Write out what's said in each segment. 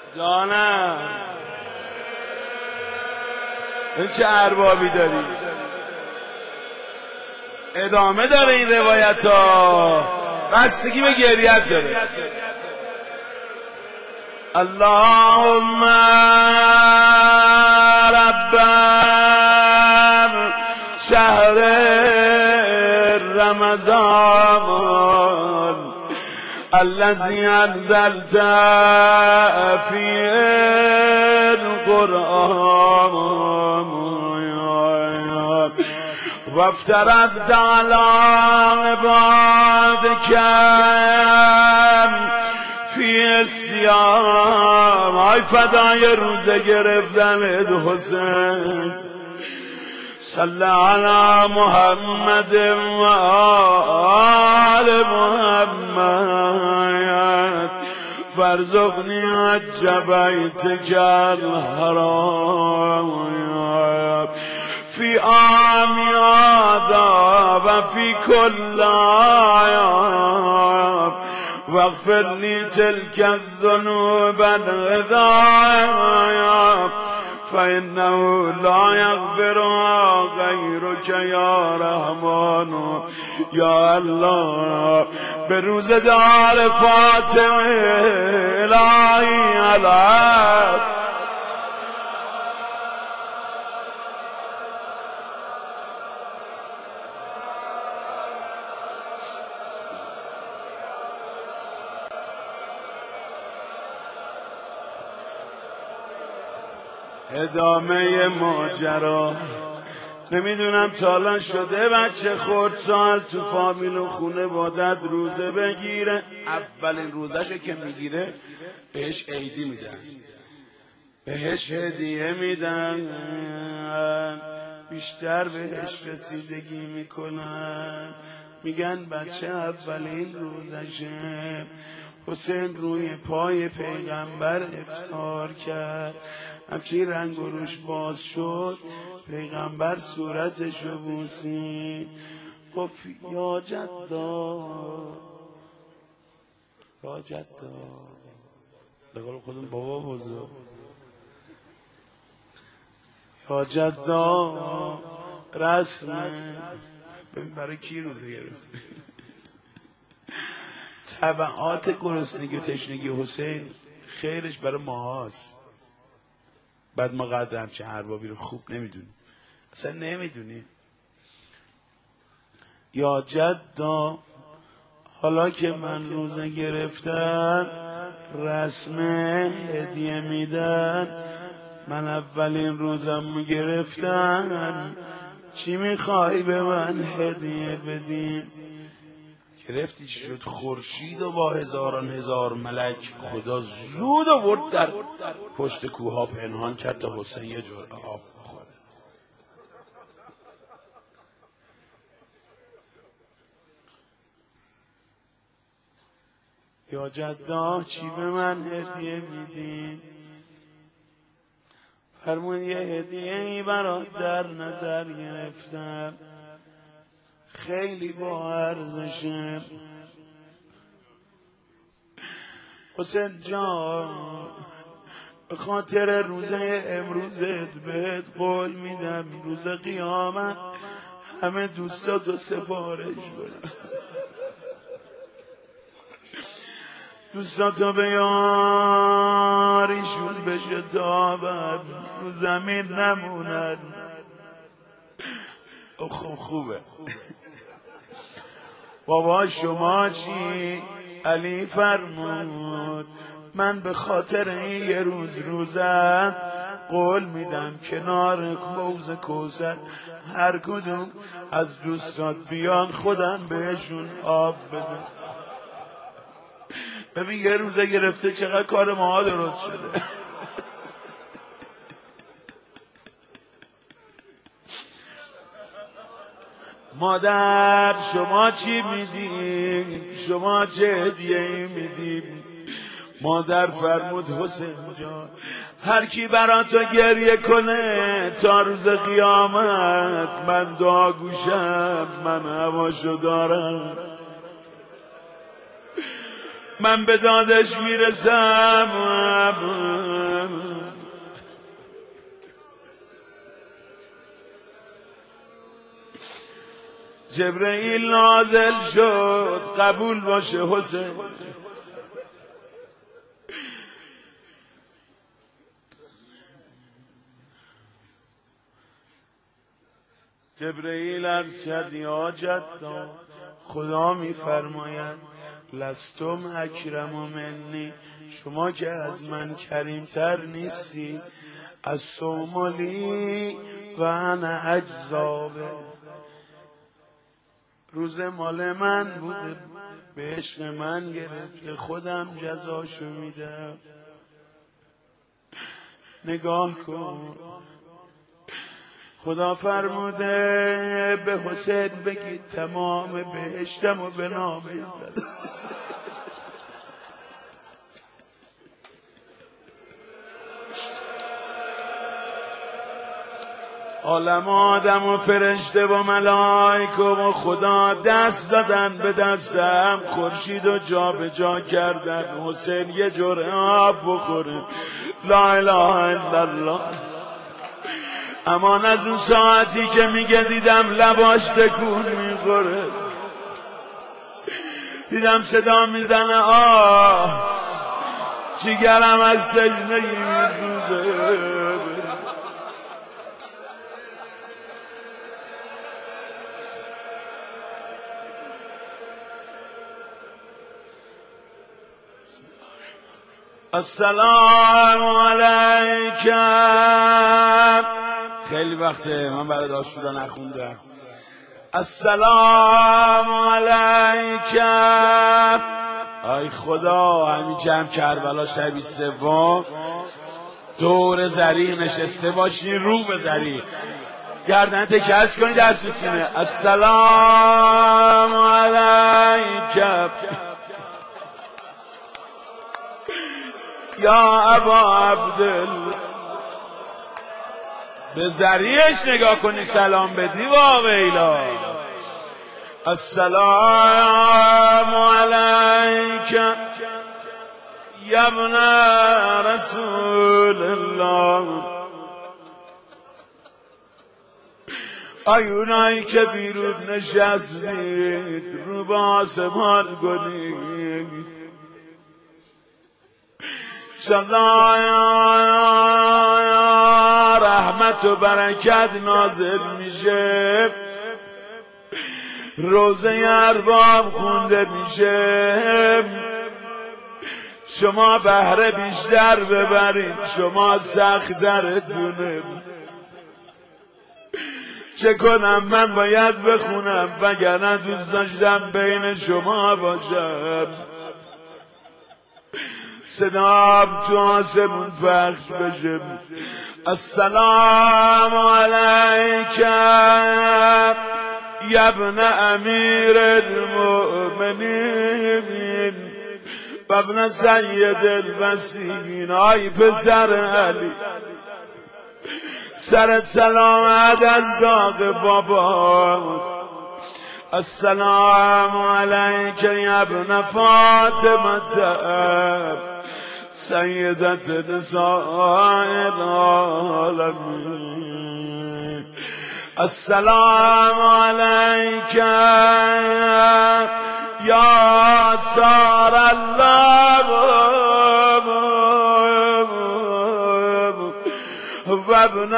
جانم این چه اربابی داری؟ ادامه داره این روایت ها، بستگی به گریت داره. اللهم رب شهر رمضان الذي انزلت فيه القرآن وافترضت على عبادك فی الصیام. ای فدای روزه گرفتن حسین، صلی علی محمد و آل محمد وارزقنی حج بیتک الحرام فی عامی هذا و فی کل عام واغفر لی تلك الذنوب العظام فإنه لا يغفرها غيرك یا رحمان یا الله. به روز دار فاطمه الهی علیه ادامه ماجرا. نمیدونم تا الان شده بچه خردسال تو فامیل و خونه بادت روزه بگیره، اولین روزهشو که میگیره بهش عیدی میدن، بهش هدیه میدن، بیشتر بهش رسیدگی میکنن، میگن بچه اولین روزشه. حسین روی پای پیغمبر افطار کرد، همچین رنگ و روش باز شد، پیغمبر صورتشو بوسید، گفت یا جدا یا جدا، بقول خودم بابا بزرگ، یا جدا رسمه. ببین برای کی روزه گرفت؟ تبعات گرسنگی و تشنگی حسین خیرش برای ماهاست. بعد ما قدر همچه اربابی رو خوب نمیدونیم، اصلا نمیدونیم. یا جدا حالا که من روزه گرفتم رسم هدیه میدن، من اولین روزم گرفتم، چی میخوای به من هدیه بدیم؟ گرفتی چی شد؟ خورشید و با هزاران هزار ملک خدا زود آورد در پشت کوها پنهان کرد تا حسین یه جرعه آب بخوره. یا جدا چی به من هدیه میدین؟ فرمود یه هدیه ای برات در نظر گرفتم، خیلی با ارزشه. حسین جان به خاطر روزه امروزت بهت قول میدم روز قیامت همه دوستاتو سفارش برم، دوستاتو به یاریشون بشه تابن، رو زمین نمونن. خوبه بابا شما چی؟ علی فرمود من به خاطر این یه روزت قول میدم کنار حوض کوثر هر کدوم از دوستات بیان خودم بهشون آب بدم. ببین یه روزه گرفته چقدر کار ما درست شده. مادر شما چی میدین؟ شما چه هدیه‌ای میدین؟ مادر فرمود حسین جان هر کی برا تو گریه کنه تا روز قیامت من دعا گوشم، من هواشو دارم. من به دادش میرسم. جبرئیل نازل شد قبول باشه حسین. جبرئیل عرض کرد یا جدا خدا میفرماید لستم اکرم منی، شما که از من کریمتر نیستی. از سومالی و انا اجزابه، روز مال من بوده، به عشق من گرفته، خودم جزاشو میدم. نگاه کن خدا فرموده به حسین بگید تمام بهشتم و به نام زد. عالم آدم و فرشته و ملائکه و خدا دست دادن به دستم، خورشید و جا به جا کردن، حسین یه جرعه آب بخوره. لا اله الا الله. امان از اون ساعتی که میگه دیدم لباش تکون میخوره، دیدم صدا میزنه آه، جیگرم از سجنگی میسوزه. السلام علیکم. خیلی وقته من برای داشورا نخوندم. السلام علیکم. ای خدا همین جمع کربلا شبی سوم دور زریع نشسته باشین، رو به زریع گردن تکرس کنید، دست بسینه. السلام علیکم یا ابا عبدالله. به ذریعش نگاه کنی سلام بدی واویلا. السلام علیکم یا ابن رسول الله. آیونایی که بیرون نشستید رو به آسمان کنید، رحمت و برکت نازل میشه، روزه ارباب خونده میشه، شما بهره بیشتر ببرید، شما سخت‌ترتونه. چه کنم من باید بخونم وگرنه دوست داشتم بین شما باشم. صدام تو آسمون پخش بشه. السلام علیکم یا ابن امیر المؤمنین و ابن سید المسیحین. آی پسر علی سرت سلامت از داغ بابا. السلام علیک یا ابن فاطمه سیدت نساء العالمین. السلام علیک یا سار الله و ابن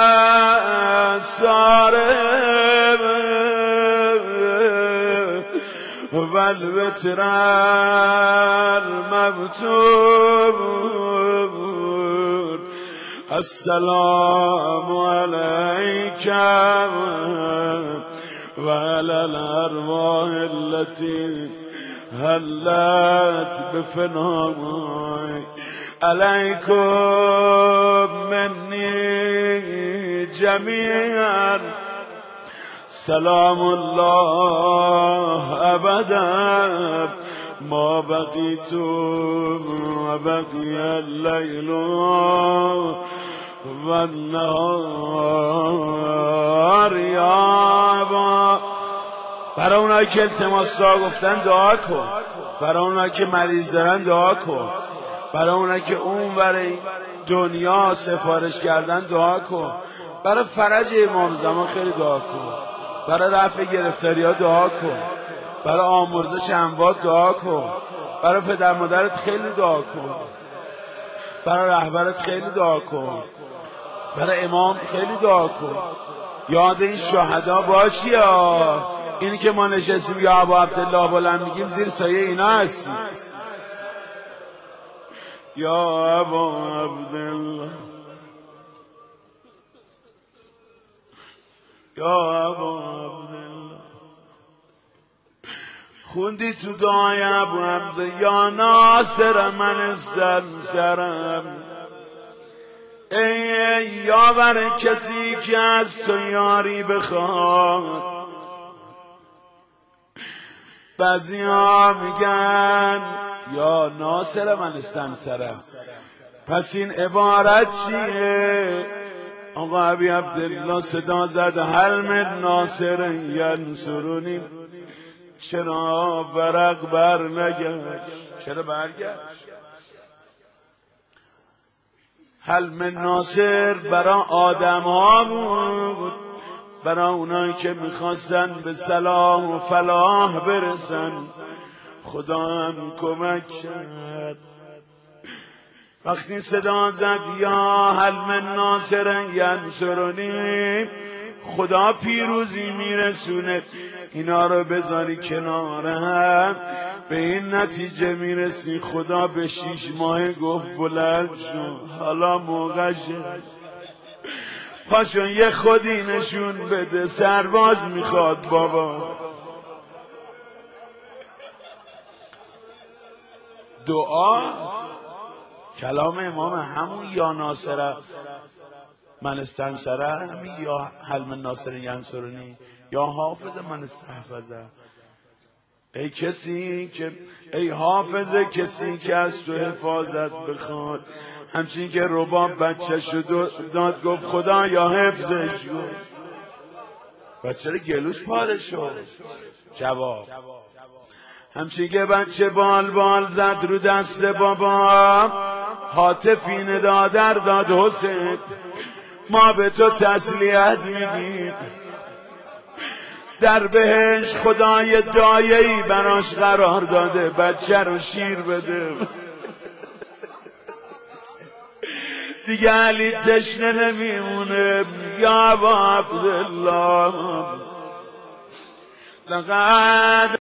سار والوتر المبتور. السلام علیکم و علی الارواح التي هلت بفنای. علیکم منی جمیعا سلام الله ابدا ما بقیت و بقی اللیل و النهار. یا با برای اونایی که التماس را گفتن دعا کن. برای اونایی که مریض دارن دعا کن، برای اونایی که اون برای دنیا سفارش کردن دعا کن، برای فرج امام زمان خیلی دعا کن، برای رفع گرفتاری ها دعا کن، برای آمرزش اموات دعا کن، برای پدر مادرت خیلی دعا کن، برای رهبرت خیلی دعا کن، برای امام خیلی دعا کن. یاد این شهدا باشی ها. اینی که ما نشستیم یا ابا عبدالله بلند میگیم زیر سایه اینا هستیم. یا ابا عبدالله، یا ابا عبدالله. خوندی تو دعای ابو عبدالله یا ناصر من استنصرم، ای یاور کسی که از تو یاری بخواد. بعضی ها میگن یا ناصر من استنصرم، پس این عبارت چیه؟ آقا ابی عبدالله صدا زد هل من ناصر ینصرونی. چرا ورق بر نگشت؟ چرا برگشت؟ هل من ناصر برای آدم ها بود، برای اونایی که میخواستن به صلاح و فلاح برسن. خدا هم کمک کرد. وقتی صدا زد یا هل من ناصر ینصرونی، خدا پیروزی میرسونه. اینا رو بذاری کنار هم، به این نتیجه میرسی خدا به 6 ماه گفت بلند شو، حالا موقعشه، پاشو یه خودی نشون بده، سرباز میخواد بابا. دعاست. کلام امام همون یا ناصر من استنصره، همین یا هل من ناصر ینصرونی، یا حافظ من استحفظه. ای کسی که، ای حافظ کسی که از تو حفاظت بخواد. همچین که رباب بچه شد داد گفت خدا یا حفظش کن. بچه رو گلوش پاره شد. جواب همچین که بچه بال زد رو دست بابا، هاتفی ندادر داد حسین، ما به تو تسلیت میگیم. در بهش خدای دایه‌ای براش قرار داده، بچه رو شیر بده. دیگه علی تشنه نمیمونه. یا ابا عبدالله لقد